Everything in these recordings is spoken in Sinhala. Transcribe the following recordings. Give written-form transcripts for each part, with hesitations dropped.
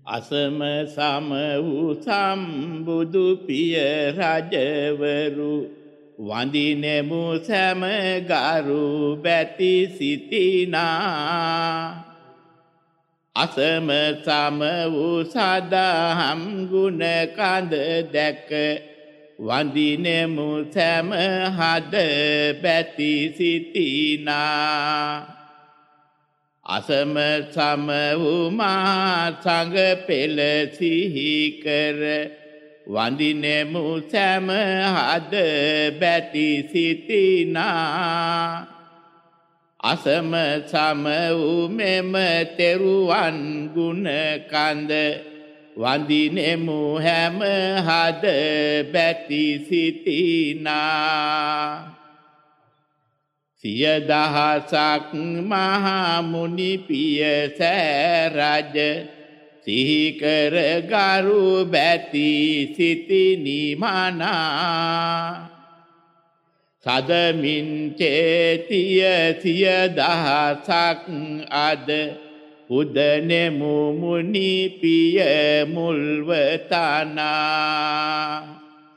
අසම සම වූ සම්බුදු පිය රජවරු වඳිනෙමු සැම ගරු බැති සිටිනා. අසම සම වූ සදහම් ගුණ කඳ දැක වඳිනෙමු සැම හද බැති සිටිනා. අසම සම වූ මහා සංඝ පෙළ සිහි කර වඳිනෙමු සැම හද බැති සිටිනා. අසම සම වූ මෙම තෙරුවන් ගුණ කඳ වඳිනෙමු හැම හද බැති සිටිනා. සිය දහසක් මහා මුනි පිය සෑරජ සිහි කර ගරු බැති සිටිනිමනා. සදමින් චේතිය සිය දහසක් අද පුදනෙමු මුනි පිය මුල්වතනා.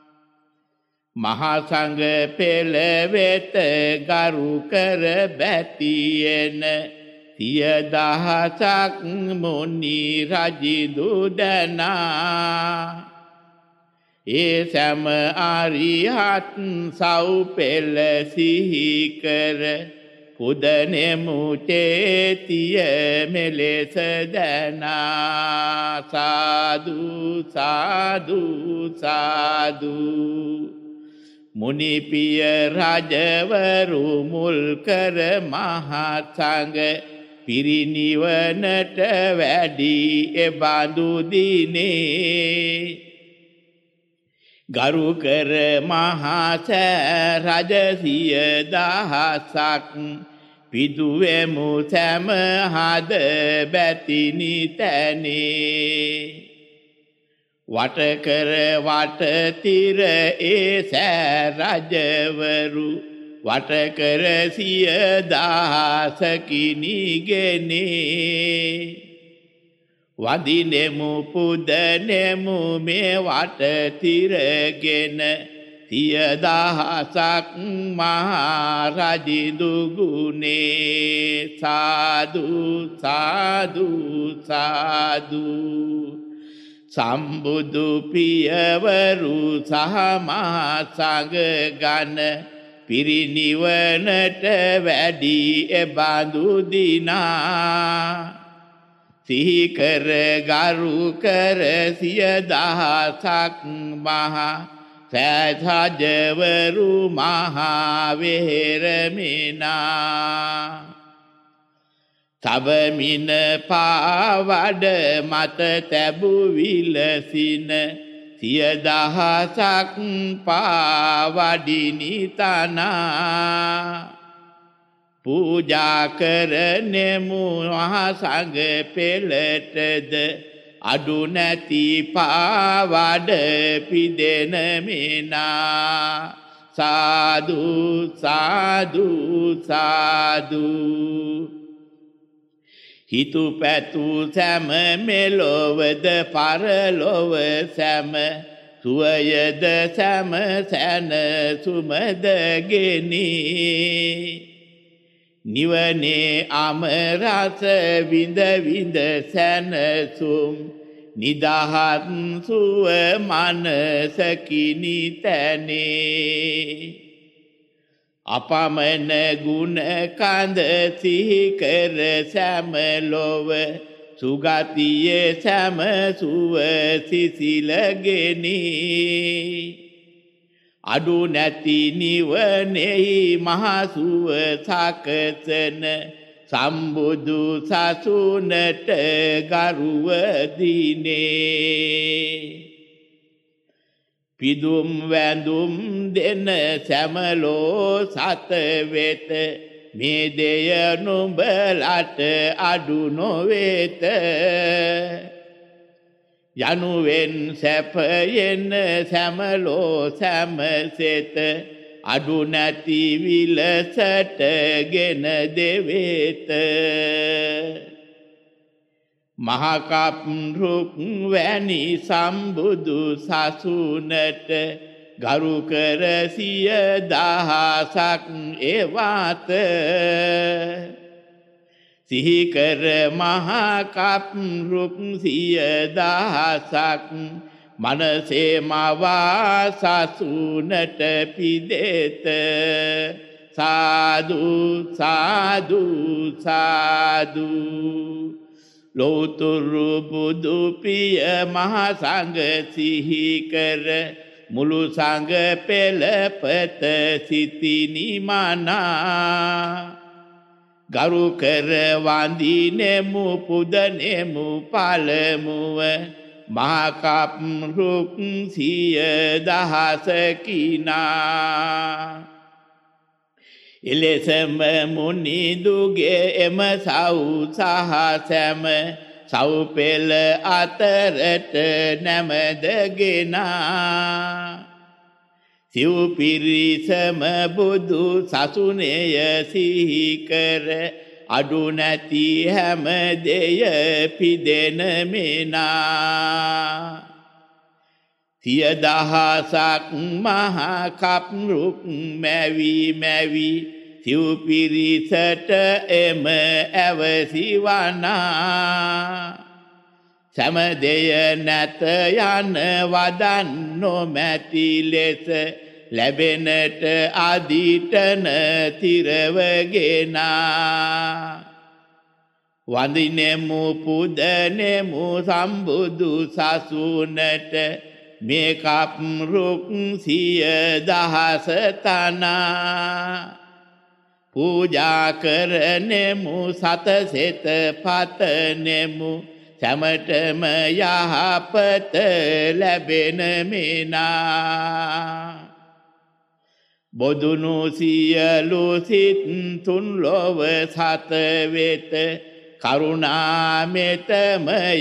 මහා සංඝ පෙළ වෙත ගරු කර බැතියෙන සිය දහසක් මුනි රජිදු දනා. ඒ සෑම අරිහත් සව් පෙළ සිහි කර පුදනෙමු චේතිය මෙලෙස දනා. සාදු සාදු සාදු. මුනි පිය රජවරු මුල් කර මහා සංඝ පිරිනිවනට වැඩි එබඳු දිනේ. ගරු කර මහා සෑ රජ සිය දහසක් පිදුවෙමු සැම හද බැති නිතැනේ. වට කර වට තිර ඒ සෑ රජවරු වට කර සිය දහසකිනිගෙනේ. වඳිනෙමු පුදනෙමු මේ වට තිරගෙන සිය දහසක් මහා රජිදු ගුණේ. සාදු සාදු සාදු. සම්බුදු පියවරු සහ මහා සංඝ ගණ පිරිනිවනට වැඩි එබඳු දිනා. සිහි කර ගරු කර සිය දහසක් මහා සෑ රජවරු මහා වෙහෙරමිනා. තවමින පාවඩ මත තැබු විලසින සිය දහසක් පාවඩිනි තනා. පූජා කරනෙමු මහා සංඝ පෙළටද අඩු නැති පාවඩ පිදෙන මිනා. සාදු සාදු සාදු. හිතු පැතු සැම මෙලොවද පරලොව සැම සුවයද සැම සැන සුමද ගෙනී. නිවනේ අමරස විඳ විඳ සැනසුම් නිදහත් සුව මනසකිනි තැනේ. අපමණ ගුණ කඳ සිහි කර සැම ලොව සුගතියේ සැම සුව සිසිලගෙනී. අඩු නැති නිවනෙහි මහසුව සකසන සම්බුදු සසුනට ගරුව දිනේ. පිදුම් වැඳුම් දෙන සැමලෝ සත වෙත මේ දෙය නුඹලට අඩු නොවේත. යනුවෙන් සැපයෙන් සැමලෝ සැමසෙත අඩු නැති විලසට ගෙන දෙවෙත. මහකප් රුක් වැනි සම්බුදු සසුනට ගරු කර සිය දහසක් එවාත සිහි කර මහකප් රුක් සිය දහසක් මනසේ මවා සසුනට පිදෙත සාදු සාදු සාදු ලෝතුරු බුදු පිය මහ සංඝ සිහි කර මුළු සංඝ පෙළපත සිතිනි මනා ගරු කර වඳිනෙමු පුදනෙමු පළමුව මහකප් රුක් සිය දහසකිනා එලෙසම මුනිදුගේ එම සව් සහ සැම සව් පෙළ අතරට නැමදගෙනා සිව් පිරිසම බුදු සසුනේය සිහි කර අඩු නැති හැම දෙය පිදෙන මෙනා සිය දහසක් මහකප් රුක් මැවි මැවි සිව් පිරිසට එම ඇවසිවනා සෑම දෙය නැත යන වදන් නොමැති ලෙස ලැබෙනට අදිටන තිරවගෙනා වඳිනෙමු පුදනෙමු සම්බුදු සසුනට මේකප් රුක් සිය දහස තනා පූජා කරනෙමු සතසෙත පතනෙමු සැමටම යහපත ලැබෙන මෙනා බොදුනු සියලු සිත් තුන් ලොව සත වෙත කරුණාමෙතමය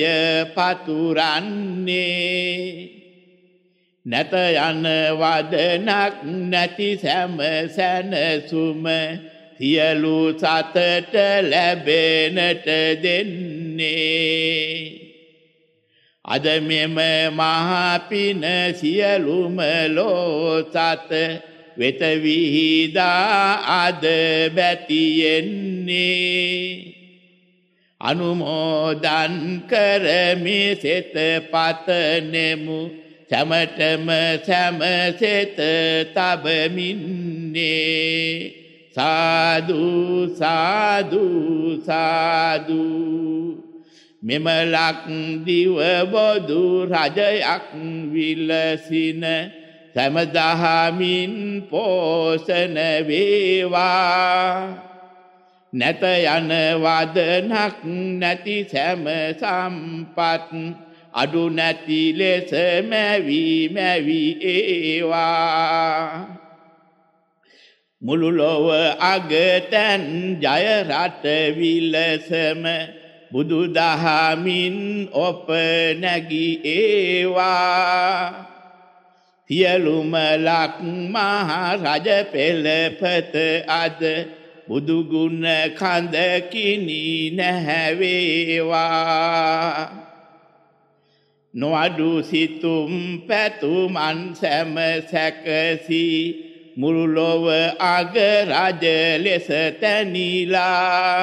පතුරන්නේ නැත යන වදනක් නැති සෑම සැනසුම සියලු සතට ලැබෙනට දෙන්නේ අද මෙම මහපින සියලුම ලෝ සත වෙත විහිදා අද බැතියෙන්නේ අනුමෝදන් කරමි සෙත පතනෙමු සැමටම සැම සෙත තබමින්නේ සාදු සාදු සාදු මෙම ලක්දිව බොදු රජයක් විලසින සැමදහමින් පෝෂණ වේවා නැත යන වදනක් නැති සැම සම්පත් අඩු නැති ලෙස මැවි මැවි ඒවා මුළු ලොව අගතැන් ජය රට විලසම බුදු දහමින් ඔප නැගි ඒවා සියලුම ලක් මහ රජ පෙළපත අද බුදු ගුණ කඳ කිනි නැහැවේවා නොඅඩු සිතුම් පැතුමන් සැම සැකසී මුළු ලොව අග රජ ලෙස තැනිලා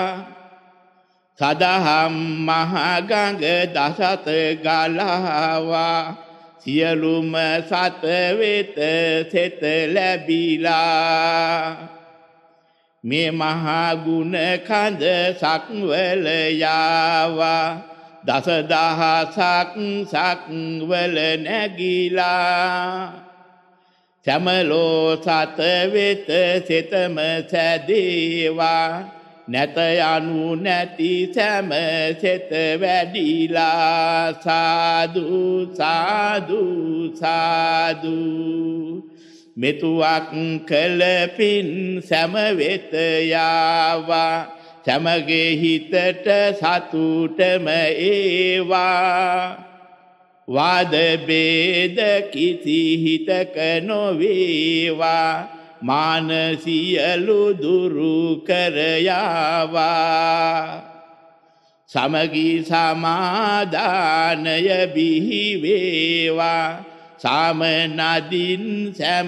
සදහම් මහගඟ දසත ගලවා සියලුම සත වෙත සෙත ලැබිලා මේ මහා ගුණ කඳ සක්වල යාවා දසදහසක් සක්වල නැගිලා සැමලෝ සත වෙත සෙතම සැදේවා නැත යනු නැති සැම සෙත වැඩිලා සාදු සාදු සාදු මෙතුවක් කළ පින් සැම වෙත යාවා සැමගේ හිතට සතුටම ඒවා වාද බේද කිසි හිතක නොවේවා මාන සියලු දුරු කර යාවා සමගී සමාදානය බිහි වේවා සාම නදින් සැම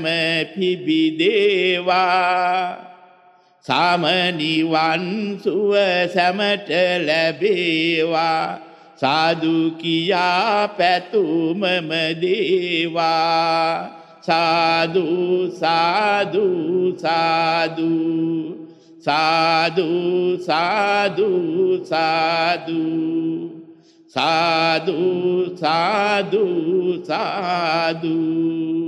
පිබිදේවා සාම නිවන් සුව සැමට ලැබේවා සාදු කියා පැතුමම දේවා සාදු සාදු සාදු සාදු සාදු සාදු සාදු සාදු සාදු